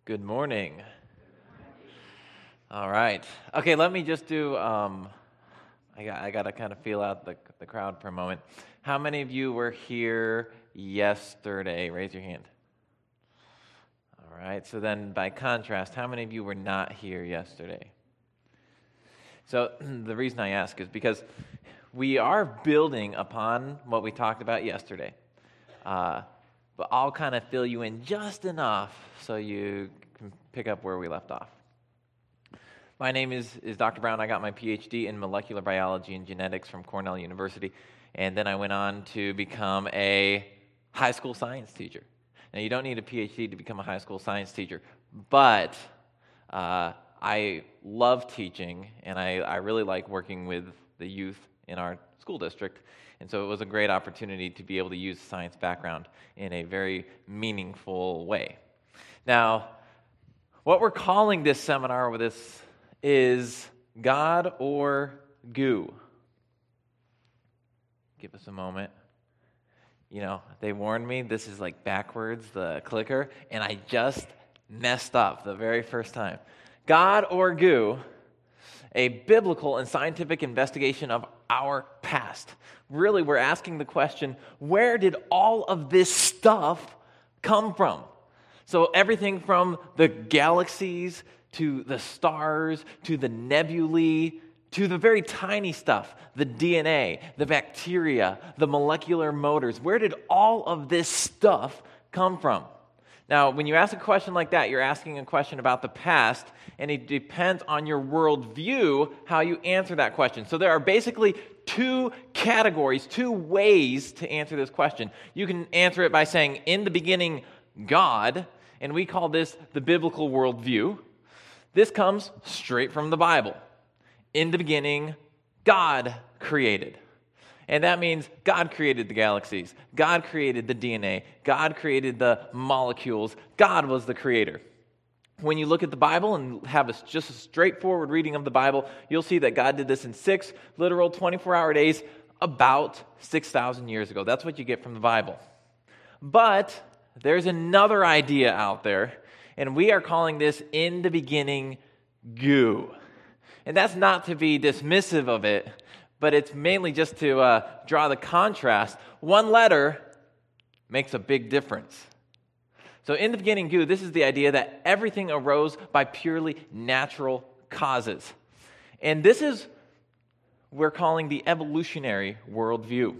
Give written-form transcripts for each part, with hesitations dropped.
Good morning. All right. Okay, let me just do, I got to kind of feel out the crowd for a moment. How many of you were here yesterday? Raise your hand. All right, so then by contrast, how many of you were not here yesterday? So the reason I ask is because we are building upon what we talked about yesterday. But I'll kind of fill you in just enough so you can pick up where we left off. My name is Dr. Brown. I got my PhD in molecular biology and genetics from Cornell University, and then I went on to become a high school science teacher. Now, you don't need a PhD to become a high school science teacher, but I love teaching, and I really like working with the youth in our school district. And so it was a great opportunity to be able to use science background in a very meaningful way. Now, what we're calling this seminar with this is God or Goo. Give us a moment. You know, they warned me this is like backwards, the clicker, and I just messed up the very first time. God or Goo, a biblical and scientific investigation of our past. Really, we're asking the question, where did all of this stuff come from? So everything from the galaxies to the stars to the nebulae to the very tiny stuff, the DNA, the bacteria, the molecular motors. Where did all of this stuff come from? Now, when you ask a question like that, you're asking a question about the past, and it depends on your worldview how you answer that question. So there are basically two categories, two ways to answer this question. You can answer it by saying, in the beginning, God, and we call this the biblical worldview. This comes straight from the Bible. In the beginning, God created. And that means God created the galaxies. God created the DNA. God created the molecules. God was the creator. When you look at the Bible and have just a straightforward reading of the Bible, you'll see that God did this in 6 literal 24-hour days about 6,000 years ago. That's what you get from the Bible. But there's another idea out there, and we are calling this in the beginning Goo. And that's not to be dismissive of it, but it's mainly just to draw the contrast. One letter makes a big difference. So in the beginning, Goo, this is the idea that everything arose by purely natural causes. And this is we're calling the evolutionary worldview.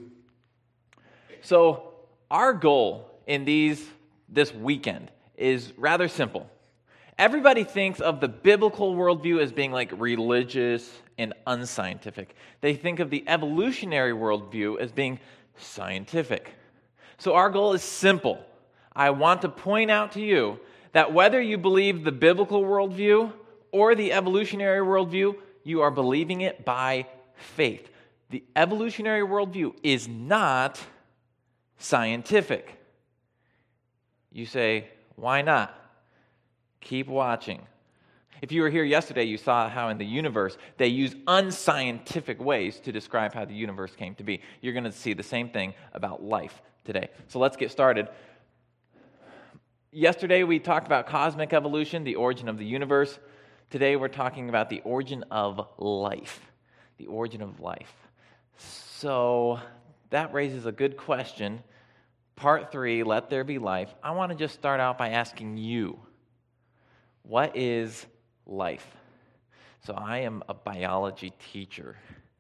So our goal in this weekend is rather simple. Everybody thinks of the biblical worldview as being like religious and unscientific. They think of the evolutionary worldview as being scientific. So our goal is simple. I want to point out to you that whether you believe the biblical worldview or the evolutionary worldview, you are believing it by faith. The evolutionary worldview is not scientific. You say, why not? Keep watching. If you were here yesterday, you saw how in the universe they use unscientific ways to describe how the universe came to be. You're going to see the same thing about life today. So let's get started. Yesterday we talked about cosmic evolution, the origin of the universe. Today we're talking about the origin of life. The origin of life. So that raises a good question. Part 3, let there be life. I want to just start out by asking you, what is life? So I am a biology teacher.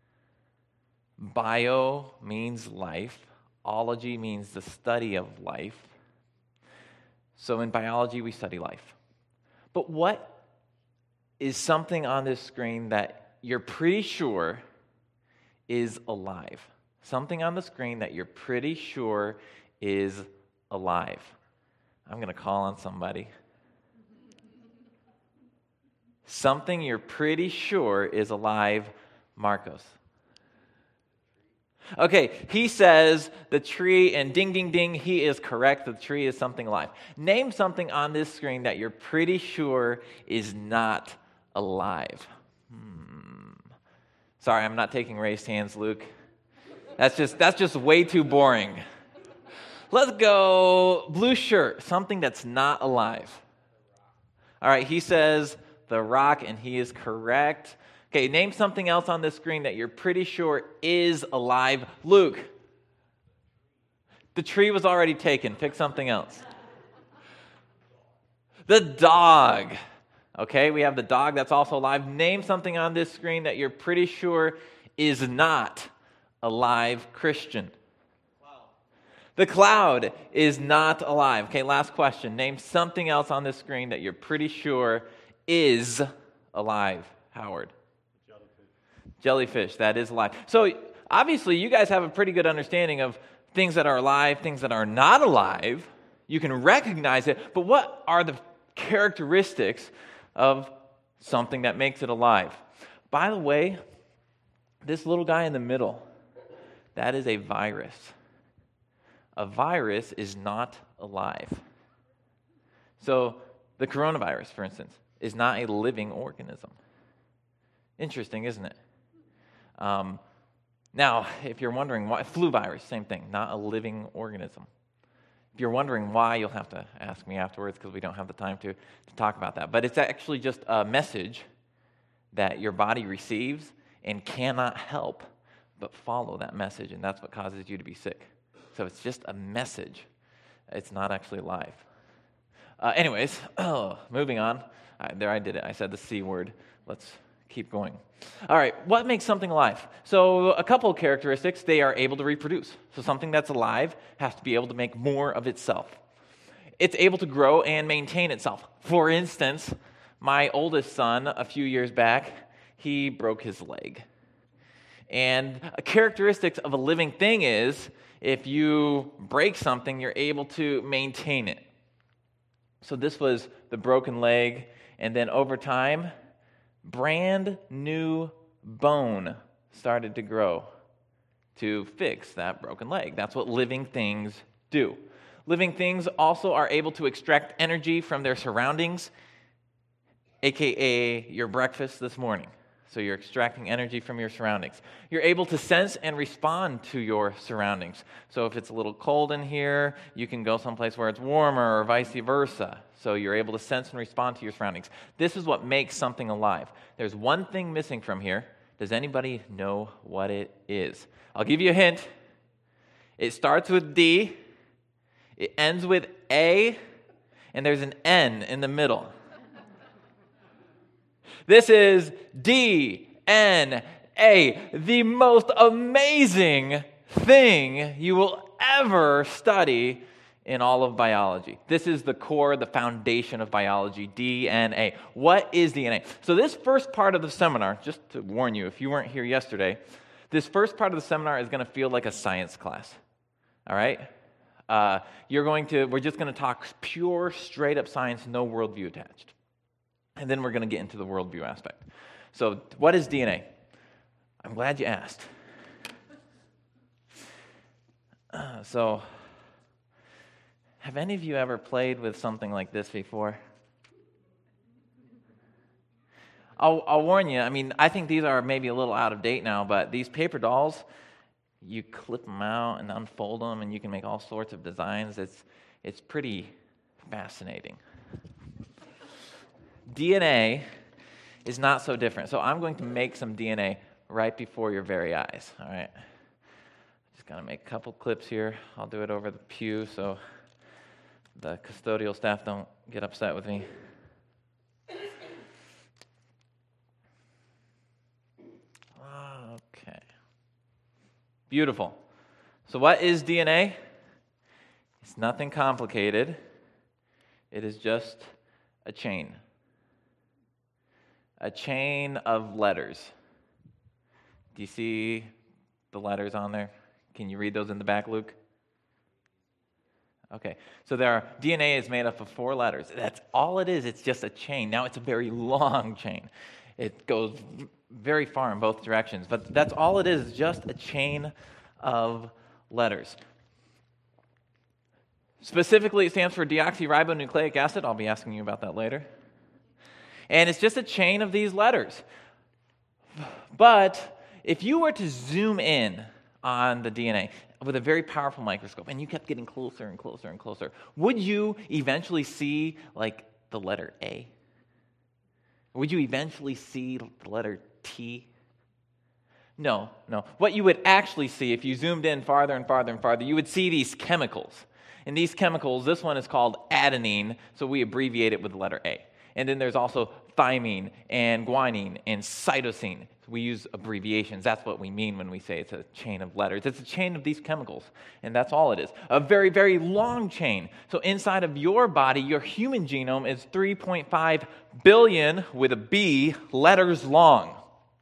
Bio means life. Ology means the study of life. So in biology, we study life. But what is something on this screen that you're pretty sure is alive? Something on the screen that you're pretty sure is alive. I'm going to call on somebody. Something you're pretty sure is alive, Marcos. Okay, he says the tree, and ding, ding, ding, he is correct. The tree is something alive. Name something on this screen that you're pretty sure is not alive. Sorry, I'm not taking raised hands, Luke. That's just way too boring. Let's go blue shirt, something that's not alive. All right, he says the rock, and he is correct. Okay, name something else on this screen that you're pretty sure is alive. Luke. The tree was already taken. Pick something else. The dog. Okay, we have the dog that's also alive. Name something on this screen that you're pretty sure is not a live Christian. The cloud is not alive. Okay, last question. Name something else on this screen that you're pretty sure is alive. Howard. Jellyfish, that is alive. So obviously you guys have a pretty good understanding of things that are alive, things that are not alive. You can recognize it, but what are the characteristics of something that makes it alive? By the way, this little guy in the middle, that is a virus. A virus is not alive. So the coronavirus, for instance, is not a living organism. Interesting, isn't it? Now, if you're wondering why, flu virus, same thing, not a living organism. If you're wondering why, you'll have to ask me afterwards because we don't have the time to talk about that. But it's actually just a message that your body receives and cannot help but follow that message, and that's what causes you to be sick. So it's just a message. It's not actually live. Anyways, moving on. There, I did it. I said the C word. Let's keep going. All right, what makes something alive? So a couple of characteristics. They are able to reproduce. So something that's alive has to be able to make more of itself. It's able to grow and maintain itself. For instance, my oldest son, a few years back, he broke his leg. And a characteristic of a living thing is if you break something, you're able to maintain it. So this was the broken leg, and then over time, brand new bone started to grow to fix that broken leg. That's what living things do. Living things also are able to extract energy from their surroundings, aka your breakfast this morning. So you're extracting energy from your surroundings. You're able to sense and respond to your surroundings. So if it's a little cold in here, you can go someplace where it's warmer or vice versa. So you're able to sense and respond to your surroundings. This is what makes something alive. There's one thing missing from here. Does anybody know what it is? I'll give you a hint. It starts with D, it ends with A, and there's an N in the middle. This is DNA, the most amazing thing you will ever study in all of biology. This is the core, the foundation of biology, DNA. What is DNA? So this first part of the seminar, just to warn you, if you weren't here yesterday, this first part of the seminar is going to feel like a science class, all right? We're just going to talk pure, straight-up science, no worldview attached. And then we're going to get into the worldview aspect. So what is DNA? I'm glad you asked. So have any of you ever played with something like this before? I'll warn you, I think these are maybe a little out of date now, but these paper dolls, you clip them out and unfold them, and you can make all sorts of designs. It's pretty fascinating. DNA is not so different. So I'm going to make some DNA right before your very eyes, all right? Just going to make a couple clips here. I'll do it over the pew so the custodial staff don't get upset with me. Okay. Beautiful. So what is DNA? It's nothing complicated. It is just a chain. A chain of letters. Do you see the letters on there? Can you read those in the back, Luke? Okay, so DNA is made up of 4 letters. That's all it is. It's just a chain. Now, it's a very long chain. It goes very far in both directions, but that's all it is, just a chain of letters. Specifically, it stands for deoxyribonucleic acid. I'll be asking you about that later. And it's just a chain of these letters. But if you were to zoom in on the DNA with a very powerful microscope, and you kept getting closer and closer and closer, would you eventually see, like, the letter A? Would you eventually see the letter T? No. What you would actually see, if you zoomed in farther and farther and farther, you would see these chemicals. And these chemicals, this one is called adenine, so we abbreviate it with the letter A. And then there's also thymine and guanine and cytosine. We use abbreviations. That's what we mean when we say it's a chain of letters. It's a chain of these chemicals, and that's all it is. A very, very long chain. So inside of your body, your human genome is 3.5 billion, with a B, letters long.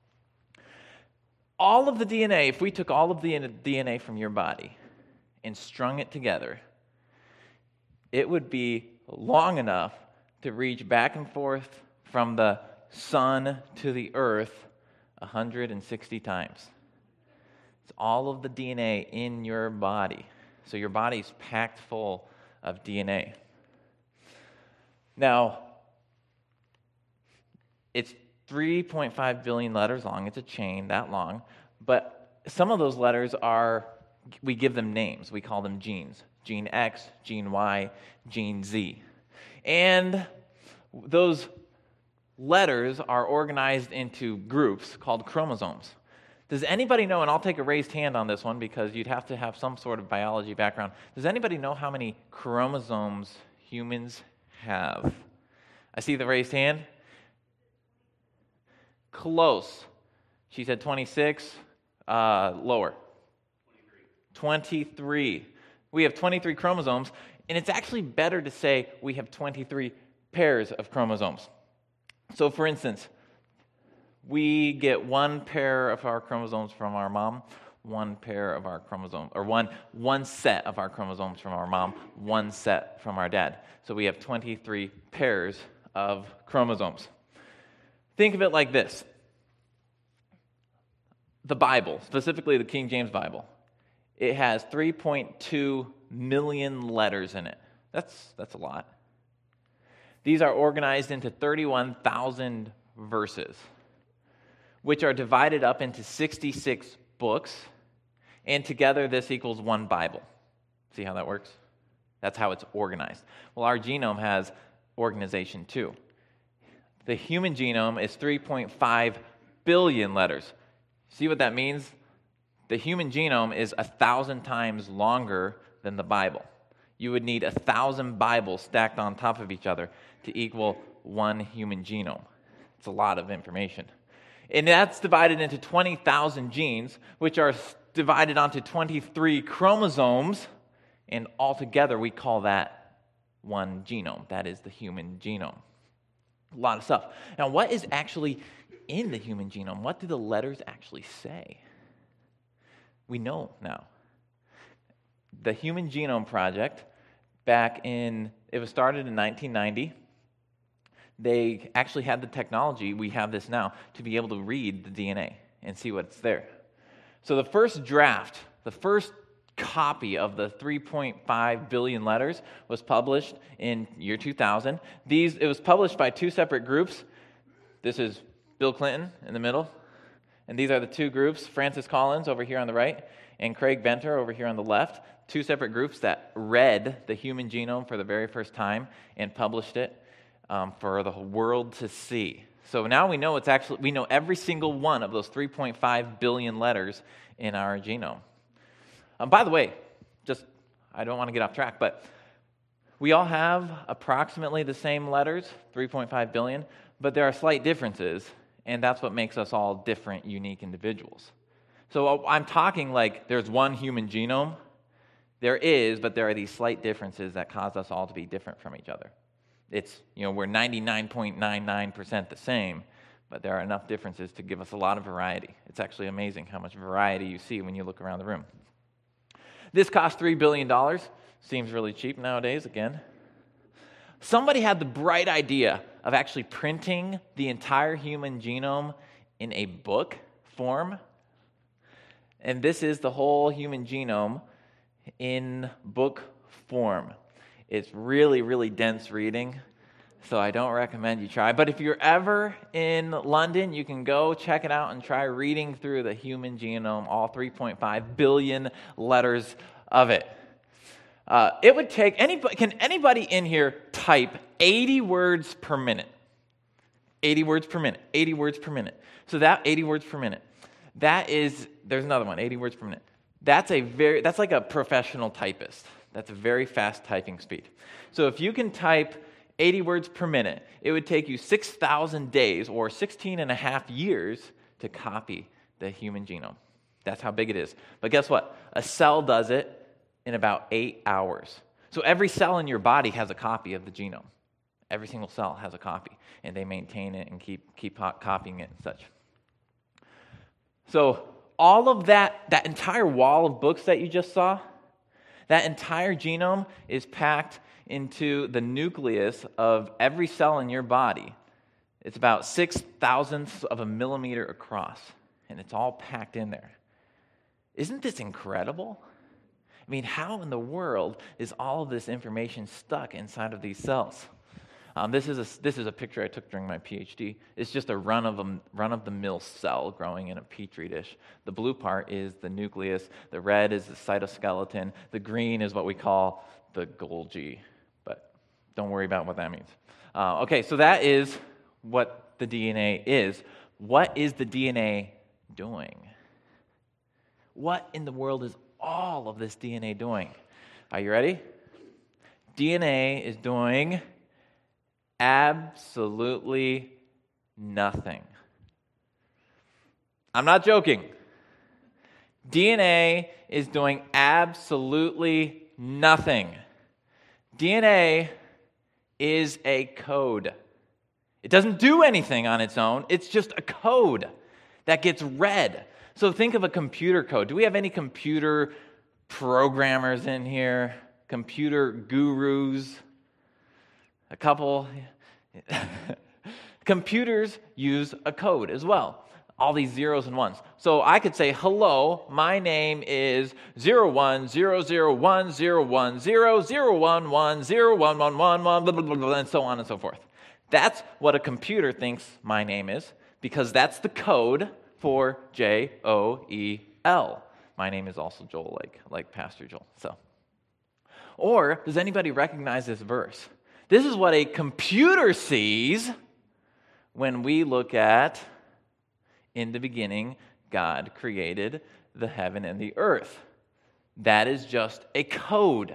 All of the DNA, if we took all of the DNA from your body and strung it together, it would be long enough to reach back and forth from the sun to the earth 160 times. It's all of the DNA in your body. So your body's packed full of DNA. Now, it's 3.5 billion letters long. It's a chain that long. But some of those letters we give them names. We call them genes. Gene X, gene Y, gene Z. And those letters are organized into groups called chromosomes. Does anybody know, and I'll take a raised hand on this one because you'd have to have some sort of biology background. Does anybody know how many chromosomes humans have? I see the raised hand. Close. She said 26. Lower. 23. We have 23 chromosomes, and it's actually better to say we have 23 pairs of chromosomes. So, for instance, we get one pair of our chromosomes from our mom, one pair of our chromosomes, or one set of our chromosomes from our mom, one set from our dad. So we have 23 pairs of chromosomes. Think of it like this. The Bible, specifically the King James Bible, it has 3.2 million letters in it. That's a lot. These are organized into 31,000 verses, which are divided up into 66 books, and together this equals one Bible. See how that works? That's how it's organized. Well, our genome has organization too. The human genome is 3.5 billion letters. See what that means? The human genome is 1,000 times longer than the Bible. You would need 1,000 Bibles stacked on top of each other to equal one human genome. It's a lot of information. And that's divided into 20,000 genes, which are divided onto 23 chromosomes, and altogether we call that one genome. That is the human genome. A lot of stuff. Now, what is actually in the human genome? What do the letters actually say? We know now. The Human Genome Project, it was started in 1990. They actually had the technology, we have this now, to be able to read the DNA and see what's there. So the first draft, the first copy of the 3.5 billion letters was published in year 2000. It was published by two separate groups. This is Bill Clinton in the middle, and these are the two groups, Francis Collins over here on the right, and Craig Venter over here on the left, two separate groups that read the human genome for the very first time and published it for the world to see. So now we know we know every single one of those 3.5 billion letters in our genome. By the way, I don't want to get off track, but we all have approximately the same letters, 3.5 billion, but there are slight differences, and that's what makes us all different, unique individuals. So I'm talking like there's one human genome. There is, but there are these slight differences that cause us all to be different from each other. We're 99.99% the same, but there are enough differences to give us a lot of variety. It's actually amazing how much variety you see when you look around the room. This cost $3 billion. Seems really cheap nowadays, again. Somebody had the bright idea of actually printing the entire human genome in a book form. And this is the whole human genome in book form. It's really, really dense reading, so I don't recommend you try. But if you're ever in London, you can go check it out and try reading through the human genome, all 3.5 billion letters of it. It would take can anybody in here type 80 words per minute? 80 words per minute, 80 words per minute. So that 80 words per minute, there's another one, 80 words per minute. That's like a professional typist. That's a very fast typing speed. So if you can type 80 words per minute, it would take you 6,000 days or 16 and a half years to copy the human genome. That's how big it is. But guess what? A cell does it in about 8 hours. So every cell in your body has a copy of the genome. Every single cell has a copy, and they maintain it and keep copying it and such. So all of that entire wall of books that you just saw, that entire genome is packed into the nucleus of every cell in your body. It's about 6,000ths of a millimeter across, and it's all packed in there. Isn't this incredible? I mean, how in the world is all of this information stuck inside of these cells? This is a picture I took during my PhD. It's just a run-of-the-mill cell growing in a petri dish. The blue part is the nucleus. The red is the cytoskeleton. The green is what we call the Golgi, but don't worry about what that means. Okay, so that is what the DNA is. What is the DNA doing? What in the world is all of this DNA doing? Are you ready? DNA is doing absolutely nothing. I'm not joking. DNA is doing absolutely nothing. DNA is a code. It doesn't do anything on its own. It's just a code that gets read. So think of a computer code. Do we have any computer programmers in here? Computer gurus? A couple. Computers use a code as well. All these zeros and ones. So I could say, hello, my name is 0100100100110111, and so on and so forth. That's what a computer thinks my name is, because that's the code for Joel. My name is also Joel, like Pastor Joel. So, or does anybody recognize this verse? This is what a computer sees when we look at, in the beginning, God created the heaven and the earth. That is just a code.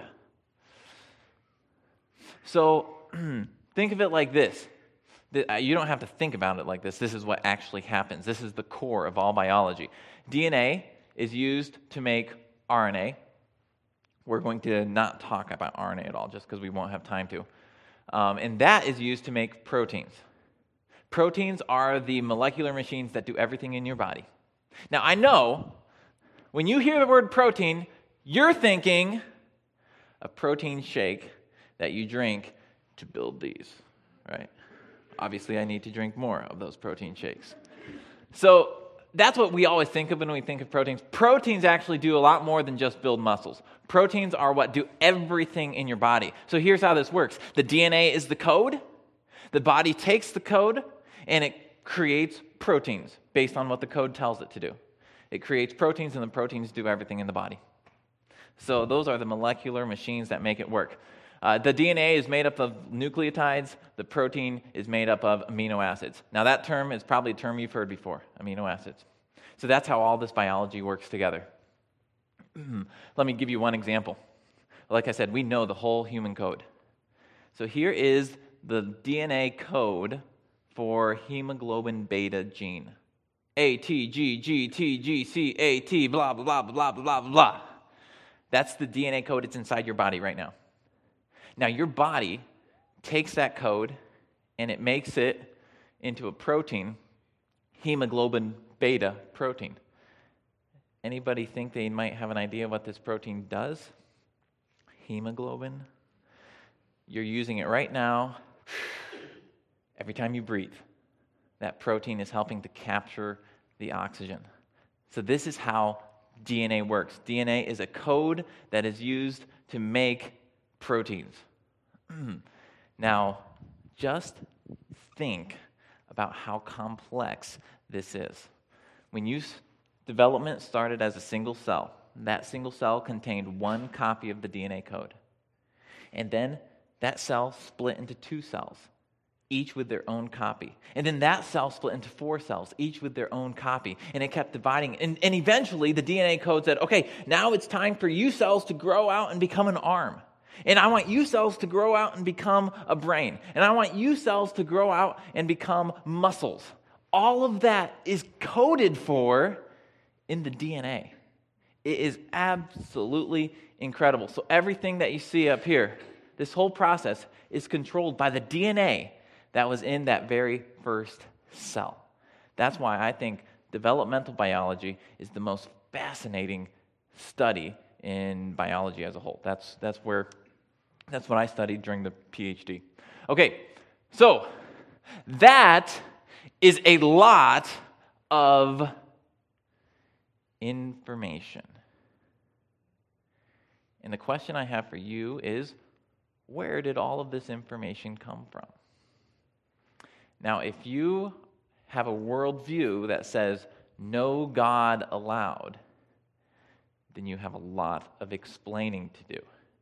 So, think of it like this. You don't have to think about it like this. This is what actually happens. This is the core of all biology. DNA is used to make RNA. We're going to not talk about RNA at all, just because we won't have time to. And that is used to make proteins. Proteins are the molecular machines that do everything in your body. Now, I know when you hear the word protein, you're thinking a protein shake that you drink to build these, right? Obviously, I need to drink more of those protein shakes. So that's what we always think of when we think of proteins. Proteins actually do a lot more than just build muscles. Proteins are what do everything in your body. So here's how this works. The DNA is the code. The body takes the code, and it creates proteins based on what the code tells it to do. It creates proteins, and the proteins do everything in the body. So those are the molecular machines that make it work. The DNA is made up of nucleotides. The protein is made up of amino acids. Now, that term is probably a term you've heard before, amino acids. So that's how all this biology works together. Let me give you one example. Like I said, we know the whole human code. So here is the DNA code for hemoglobin beta gene. A, T, G, G, T, G, C, A, T, blah, blah, blah, blah, blah, blah, blah. That's the DNA code. It's inside your body right now. Now, your body takes that code and it makes it into a protein, hemoglobin beta protein. Anybody think they might have an idea what this protein does? Hemoglobin. You're using it right now. Every time you breathe, that protein is helping to capture the oxygen. So this is how DNA works. DNA is a code that is used to make proteins. Now, just think about how complex this is. When development started as a single cell, that single cell contained one copy of the DNA code. And then that cell split into two cells. each with their own copy. And then that cell split into 4 cells, each with their own copy. And it kept dividing. And eventually, the DNA code said, okay, now it's time for you cells to grow out and become an arm. And I want you cells to grow out and become a brain. And I want you cells to grow out and become muscles. All of that is coded for in the DNA. It is absolutely incredible. So everything that you see up here, this whole process is controlled by the DNA that was in that very first cell. That's why I think developmental biology is the most fascinating study in biology as a whole. That's what I studied during the PhD. Okay, so that is a lot of information. And the question I have for you is, where did all of this information come from? Now, if you have a worldview that says no God allowed, then you have a lot of explaining to do.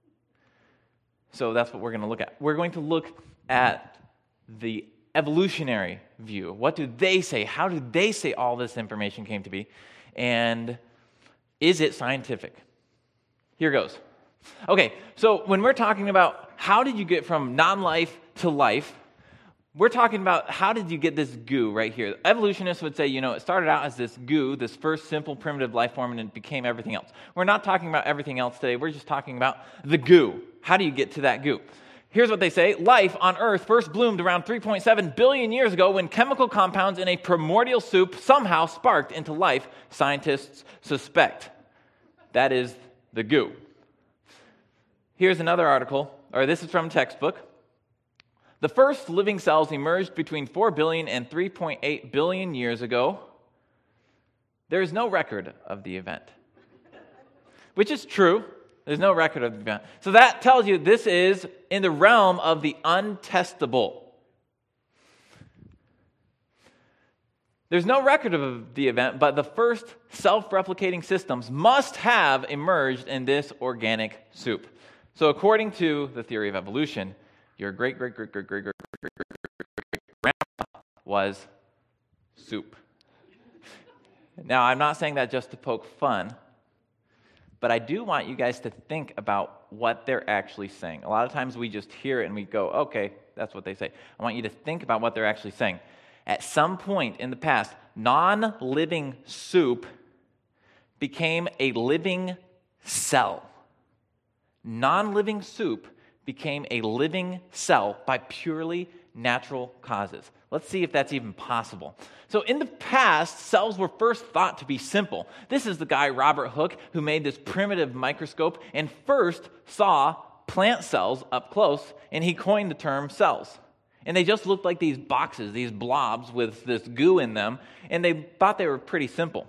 So that's what we're going to look at. We're going to look at the evolutionary view. What do they say? How do they say all this information came to be? And is it scientific? Here goes. Okay, so when we're talking about how did you get from non-life to life, we're talking about how did you get this goo right here. Evolutionists would say, it started out as this goo, this first simple primitive life form, and it became everything else. We're not talking about everything else today. We're just talking about the goo. How do you get to that goo? Here's what they say. Life on Earth first bloomed around 3.7 billion years ago when chemical compounds in a primordial soup somehow sparked into life, scientists suspect. That is the goo. Here's another article, or this is from a textbook. The first living cells emerged between 4 billion and 3.8 billion years ago. There is no record of the event. Which is true. There's no record of the event. So that tells you this is in the realm of the untestable. There's no record of the event, but the first self-replicating systems must have emerged in this organic soup. So according to the theory of evolution, your great-great-great-great-great-great-great-great grandpa was soup. Now, I'm not saying that just to poke fun, but I do want you guys to think about what they're actually saying. A lot of times we just hear it and we go, okay, that's what they say. I want you to think about what they're actually saying. At some point in the past, non-living soup became a living cell. Non-living soup became a living cell by purely natural causes. Let's see if that's even possible. So in the past, cells were first thought to be simple. This is the guy, Robert Hooke, who made this primitive microscope and first saw plant cells up close, and he coined the term cells. And they just looked like these boxes, these blobs with this goo in them, and they thought they were pretty simple.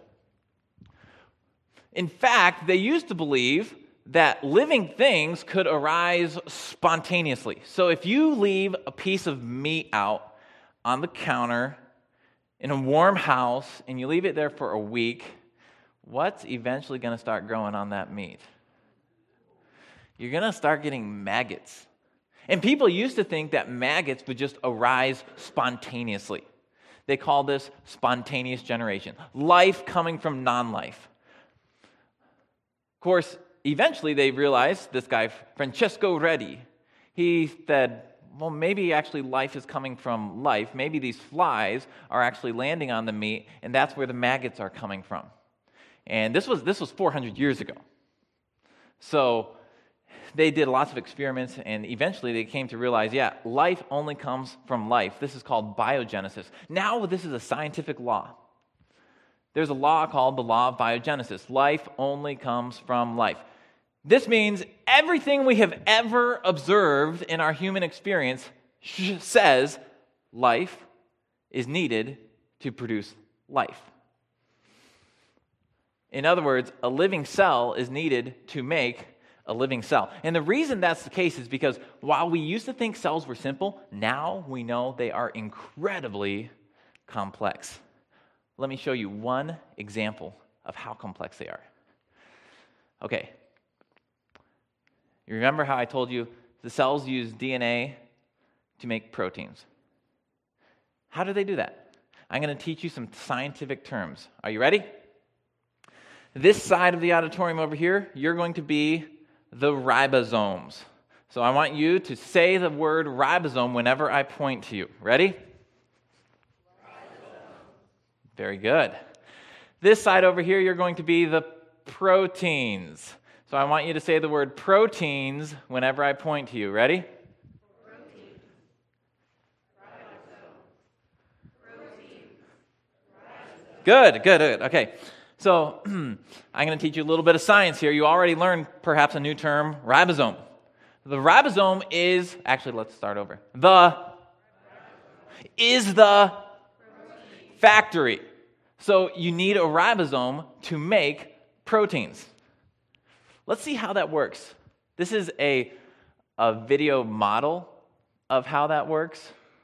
In fact, they used to believe that living things could arise spontaneously. So if you leave a piece of meat out on the counter in a warm house and you leave it there for a week, what's eventually going to start growing on that meat? You're going to start getting maggots. And people used to think that maggots would just arise spontaneously. They call this spontaneous generation, life coming from non-life. Of course, eventually they realized, this guy, Francesco Redi, he said, well, maybe actually life is coming from life. Maybe these flies are actually landing on the meat, and that's where the maggots are coming from. And this was 400 years ago. So they did lots of experiments, and eventually they came to realize, life only comes from life. This is called biogenesis. Now this is a scientific law. There's a law called the law of biogenesis. Life only comes from life. This means everything we have ever observed in our human experience says life is needed to produce life. In other words, a living cell is needed to make a living cell. And the reason that's the case is because while we used to think cells were simple, now we know they are incredibly complex. Let me show you one example of how complex they are. Okay. You remember how I told you the cells use DNA to make proteins? How do they do that? I'm going to teach you some scientific terms. Are you ready? This side of the auditorium over here, you're going to be the ribosomes. So I want you to say the word ribosome whenever I point to you. Ready? Ribosome. Very good. This side over here, you're going to be the proteins. So I want you to say the word proteins whenever I point to you. Ready? Protein. Ribosome. Protein. Ribosome. Good. Okay. So I'm going to teach you a little bit of science here. You already learned perhaps a new term, ribosome. The ribosome is, actually let's start over. Is the factory. So you need a ribosome to make proteins. Let's see how that works. This is a video model of how that works.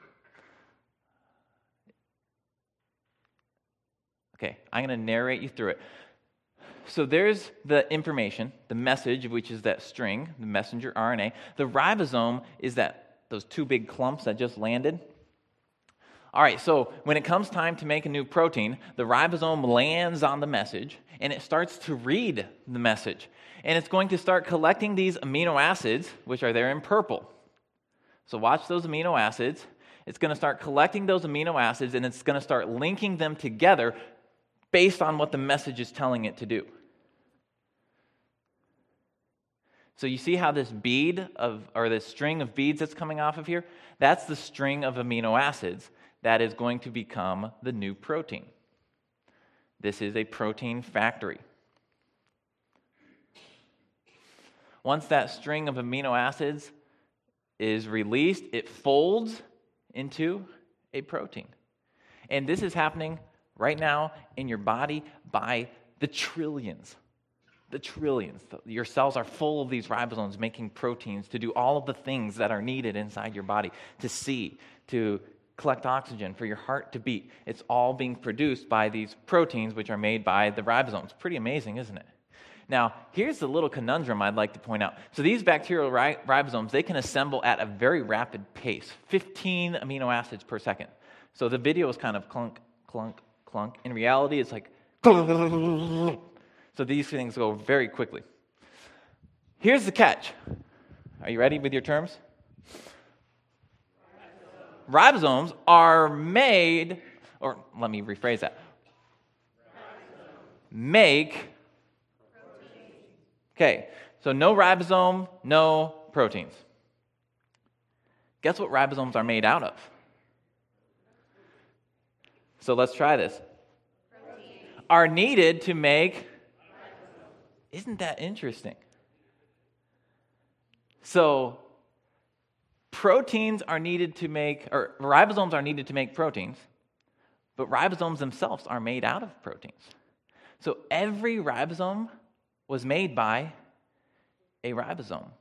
Okay, I'm going to narrate you through it. So there's the information, the message, which is that string, the messenger RNA. The ribosome is those two big clumps that just landed. All right, so when it comes time to make a new protein, the ribosome lands on the message, and it starts to read the message. And it's going to start collecting these amino acids, which are there in purple. So watch those amino acids. It's going to start collecting those amino acids, and it's going to start linking them together based on what the message is telling it to do. So you see how this this string of beads that's coming off of here? That's the string of amino acids that is going to become the new protein. This is a protein factory. Once that string of amino acids is released, it folds into a protein. And this is happening right now in your body by the trillions. The trillions. Your cells are full of these ribosomes making proteins to do all of the things that are needed inside your body, to see, to collect oxygen, for your heart to beat. It's all being produced by these proteins, which are made by the ribosomes. Pretty amazing, isn't it? Now, here's the little conundrum I'd like to point out. So these bacterial ribosomes, they can assemble at a very rapid pace, 15 amino acids per second. So the video is kind of clunk, clunk, clunk. In reality, it's like so these things go very quickly. Here's the catch. Are you ready with your terms? Ribosomes are made, or let me rephrase that. Make. Okay, so no ribosome, no proteins. Guess what ribosomes are made out of? So let's try this. Protein. Are needed to make. Isn't that interesting? So proteins are needed to make, or ribosomes are needed to make proteins, but ribosomes themselves are made out of proteins. So every ribosome was made by a ribosome.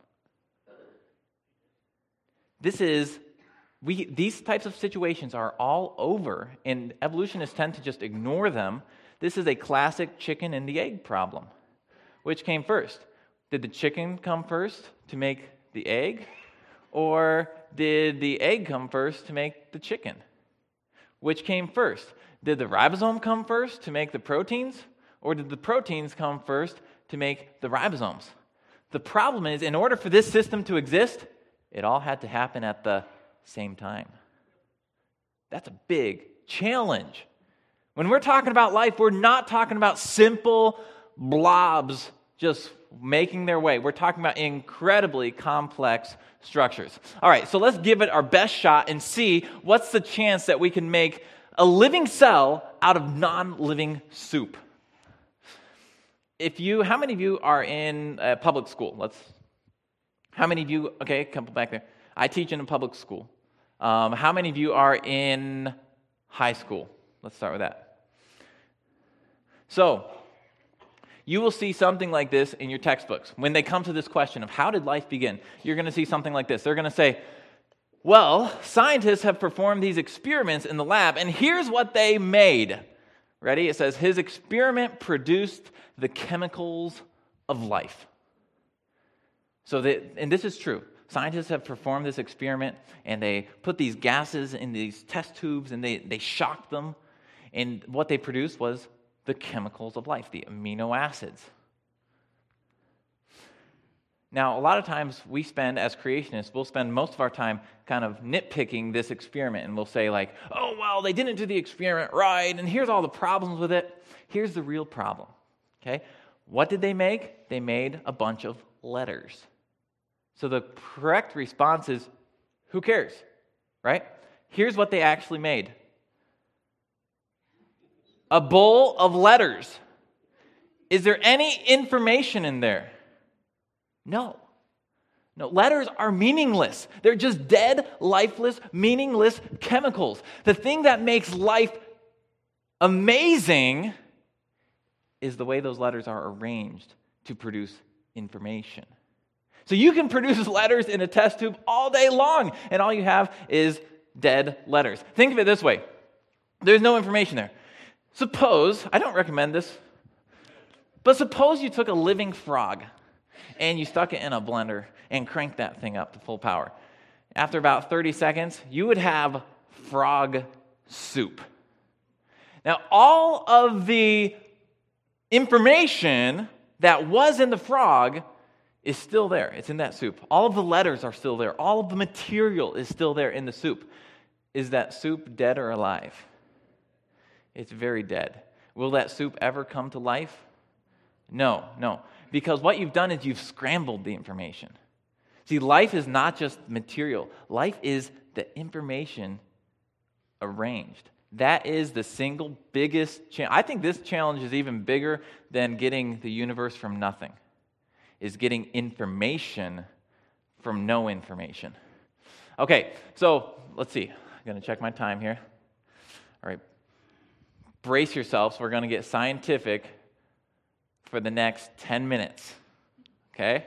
These types of situations are all over, and evolutionists tend to just ignore them. This is a classic chicken and the egg problem. Which came first? Did the chicken come first to make the egg? Or did the egg come first to make the chicken? Which came first? Did the ribosome come first to make the proteins? Or did the proteins come first to make the ribosomes? The problem is, in order for this system to exist, it all had to happen at the same time. That's a big challenge. When we're talking about life, we're not talking about simple blobs just making their way. We're talking about incredibly complex structures. All right, so let's give it our best shot and see what's the chance that we can make a living cell out of non-living soup. How many of you are in public school? How many of you, okay, a couple back there. I teach in a public school. How many of you are in high school? Let's start with that. So, you will see something like this in your textbooks. When they come to this question of how did life begin, you're going to see something like this. They're going to say, well, scientists have performed these experiments in the lab, and here's what they made. Ready? It says, his experiment produced the chemicals of life. And this is true. Scientists have performed this experiment, and they put these gases in these test tubes, and they shocked them. And what they produced was the chemicals of life, the amino acids. Now, a lot of times we spend, as creationists, we'll spend most of our time kind of nitpicking this experiment, and we'll say like, oh, well, they didn't do the experiment right, and here's all the problems with it. Here's the real problem, okay? What did they make? They made a bunch of letters. So the correct response is, who cares, right? Here's what they actually made. A bowl of letters. Is there any information in there? No. No, letters are meaningless. They're just dead, lifeless, meaningless chemicals. The thing that makes life amazing is the way those letters are arranged to produce information. So you can produce letters in a test tube all day long, and all you have is dead letters. Think of it this way. There's no information there. Suppose, I don't recommend this, but suppose you took a living frog and you stuck it in a blender and cranked that thing up to full power. After about 30 seconds, you would have frog soup. Now, all of the information that was in the frog is still there. It's in that soup. All of the letters are still there. All of the material is still there in the soup. Is that soup dead or alive? It's very dead. Will that soup ever come to life? No. Because what you've done is you've scrambled the information. See, life is not just material. Life is the information arranged. That is the single biggest challenge. I think this challenge is even bigger than getting the universe from nothing, is getting information from no information. Okay, so let's see. I'm going to check my time here. All right. Brace yourselves. We're going to get scientific for the next 10 minutes. Okay?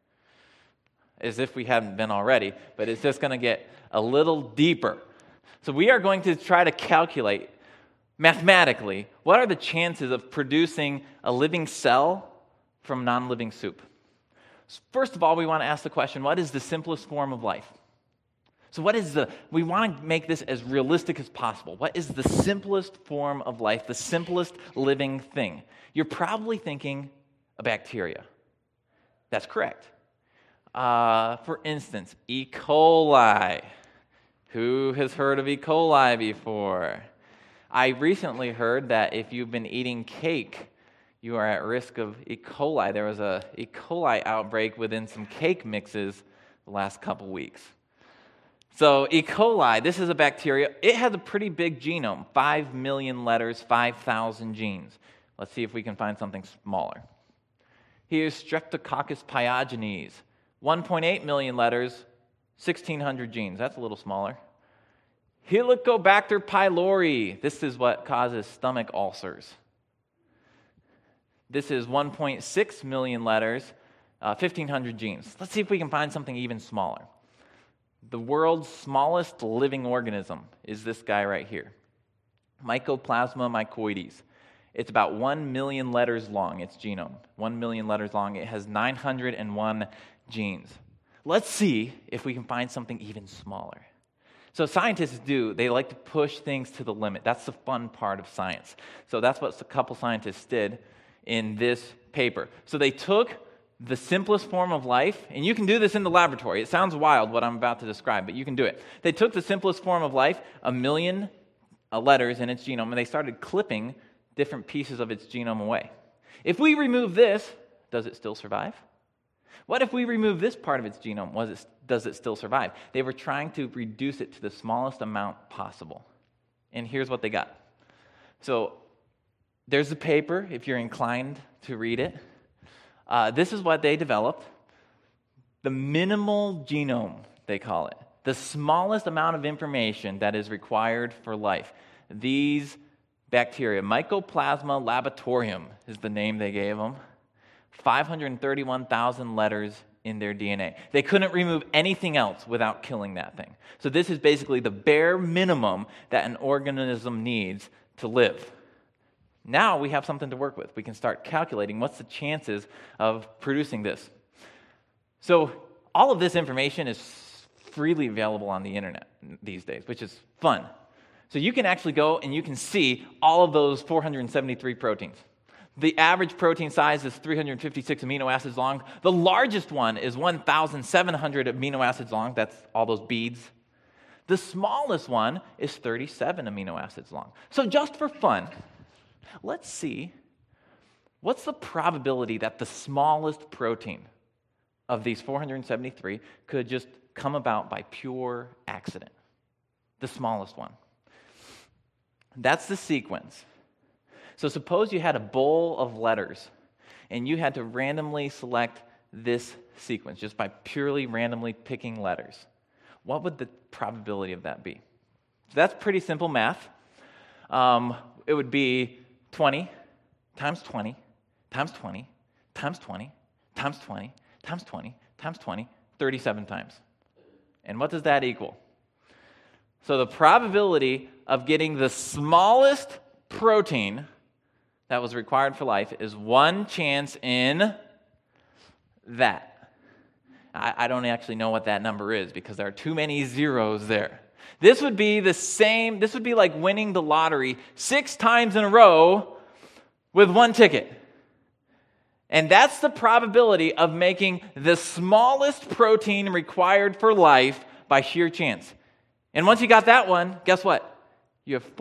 As if we hadn't been already, but it's just going to get a little deeper. So we are going to try to calculate mathematically what are the chances of producing a living cell from non-living soup. First of all, we want to ask the question, what is the simplest form of life? So we want to make this as realistic as possible. What is the simplest form of life, the simplest living thing? You're probably thinking a bacteria. That's correct. For instance, E. coli. Who has heard of E. coli before? I recently heard that if you've been eating cake, you are at risk of E. coli. There was a E. coli outbreak within some cake mixes the last couple weeks. So E. coli, this is a bacteria. It has a pretty big genome, 5 million letters, 5,000 genes. Let's see if we can find something smaller. Here's Streptococcus pyogenes, 1.8 million letters, 1,600 genes. That's a little smaller. Helicobacter pylori. This is what causes stomach ulcers. This is 1.6 million letters, 1,500 genes. Let's see if we can find something even smaller. The world's smallest living organism is this guy right here, Mycoplasma mycoides. It's about 1 million letters long, its genome. 1 million letters long. It has 901 genes. Let's see if we can find something even smaller. So scientists they like to push things to the limit. That's the fun part of science. So that's what a couple scientists did in this paper. So they took the simplest form of life, and you can do this in the laboratory. It sounds wild what I'm about to describe, but you can do it. They took the simplest form of life, 1 million letters in its genome, and they started clipping different pieces of its genome away. If we remove this, does it still survive? What if we remove this part of its genome? Does it still survive? They were trying to reduce it to the smallest amount possible. And here's what they got. So there's the paper, if you're inclined to read it. This is what they developed. The minimal genome, they call it. The smallest amount of information that is required for life. These bacteria, Mycoplasma laboratorium is the name they gave them. 531,000 letters in their DNA. They couldn't remove anything else without killing that thing. So this is basically the bare minimum that an organism needs to live. Now we have something to work with. We can start calculating what's the chances of producing this. So all of this information is freely available on the internet these days, which is fun. So you can actually go and you can see all of those 473 proteins. The average protein size is 356 amino acids long. The largest one is 1,700 amino acids long. That's all those beads. The smallest one is 37 amino acids long. So just for fun, let's see, what's the probability that the smallest protein of these 473 could just come about by pure accident? The smallest one. That's the sequence. So suppose you had a bowl of letters and you had to randomly select this sequence just by purely randomly picking letters. What would the probability of that be? So that's pretty simple math. It would be 20 times 20 times 20 times 20 times 20 times 20 times 20, 37 times. And what does that equal? So the probability of getting the smallest protein that was required for life is 1 chance in that. I don't actually know what that number is because there are too many zeros there. This would be like winning the lottery 6 times in a row with 1 ticket. And that's the probability of making the smallest protein required for life by sheer chance. And once you got that one, guess what? You have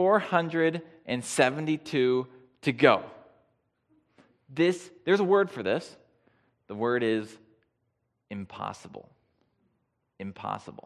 472 to go. There's a word for this. The word is impossible. Impossible.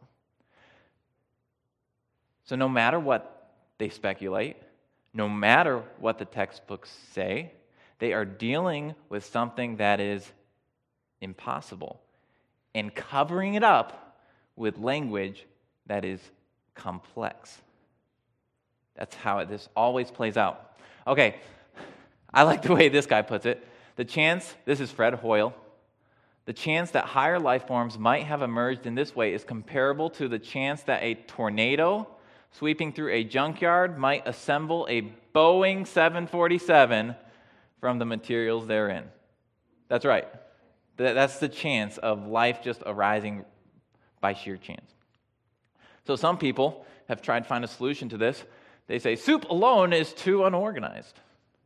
So no matter what they speculate, no matter what the textbooks say, they are dealing with something that is impossible and covering it up with language that is complex. That's how this always plays out. Okay, I like the way this guy puts it. This is Fred Hoyle, the chance that higher life forms might have emerged in this way is comparable to the chance that a tornado sweeping through a junkyard might assemble a Boeing 747 from the materials therein. That's right. That's the chance of life just arising by sheer chance. So some people have tried to find a solution to this. They say soup alone is too unorganized.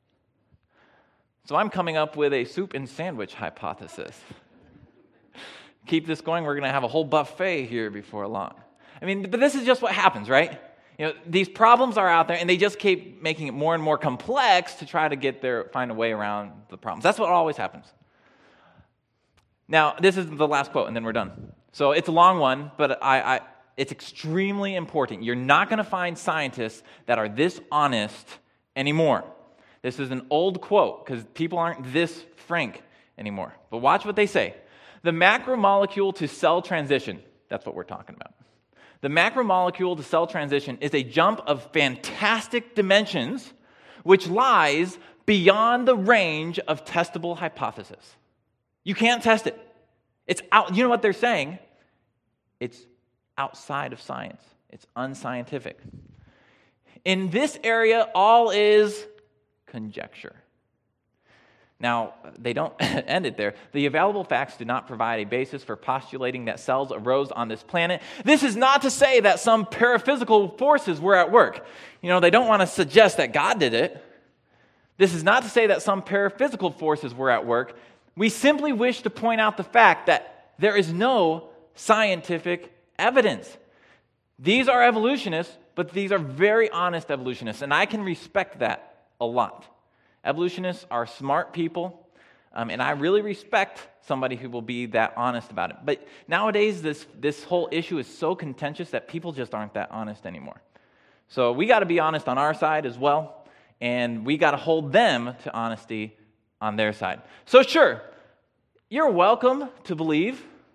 So I'm coming up with a soup and sandwich hypothesis. Keep this going, we're going to have a whole buffet here before long. I mean, but this is just what happens, right? These problems are out there, and they just keep making it more and more complex to try to find a way around the problems. That's what always happens. Now, this is the last quote, and then we're done. So it's a long one, but it's extremely important. You're not going to find scientists that are this honest anymore. This is an old quote, because people aren't this frank anymore. But watch what they say. The macromolecule to cell transition, that's what we're talking about. The macromolecule to cell transition is a jump of fantastic dimensions which lies beyond the range of testable hypothesis. You can't test it. It's out. You know what they're saying? It's outside of science. It's unscientific. In this area, all is conjecture. Now, they don't end it there. The available facts do not provide a basis for postulating that cells arose on this planet. This is not to say that some paraphysical forces were at work. They don't want to suggest that God did it. This is not to say that some paraphysical forces were at work. We simply wish to point out the fact that there is no scientific evidence. These are evolutionists, but these are very honest evolutionists, and I can respect that a lot. Evolutionists are smart people, and I really respect somebody who will be that honest about it. But nowadays, this whole issue is so contentious that people just aren't that honest anymore. So we got to be honest on our side as well, and we got to hold them to honesty on their side. So sure, you're welcome to believe.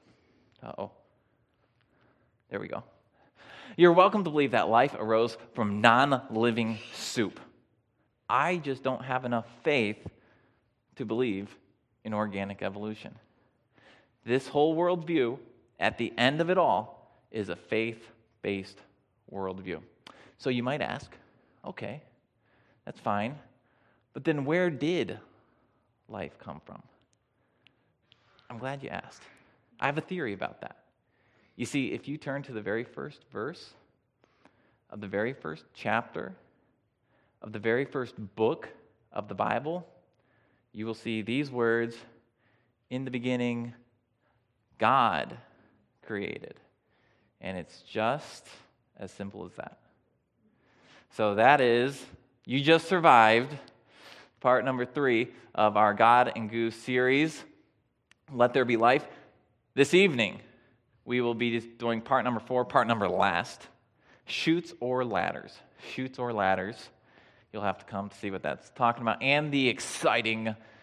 There we go. You're welcome to believe that life arose from non-living soup. I just don't have enough faith to believe in organic evolution. This whole worldview, at the end of it all, is a faith-based worldview. So you might ask, okay, that's fine, but then where did life come from? I'm glad you asked. I have a theory about that. You see, if you turn to the very first verse of the very first chapter of the very first book of the Bible, you will see these words, in the beginning, God created. And it's just as simple as that. So that is, you just survived part number 3 of our God and Goose series, Let There Be Life. This evening, we will be doing part number 4, part number last, Chutes or Ladders. Chutes or Ladders. You'll have to come to see what that's talking about, and the exciting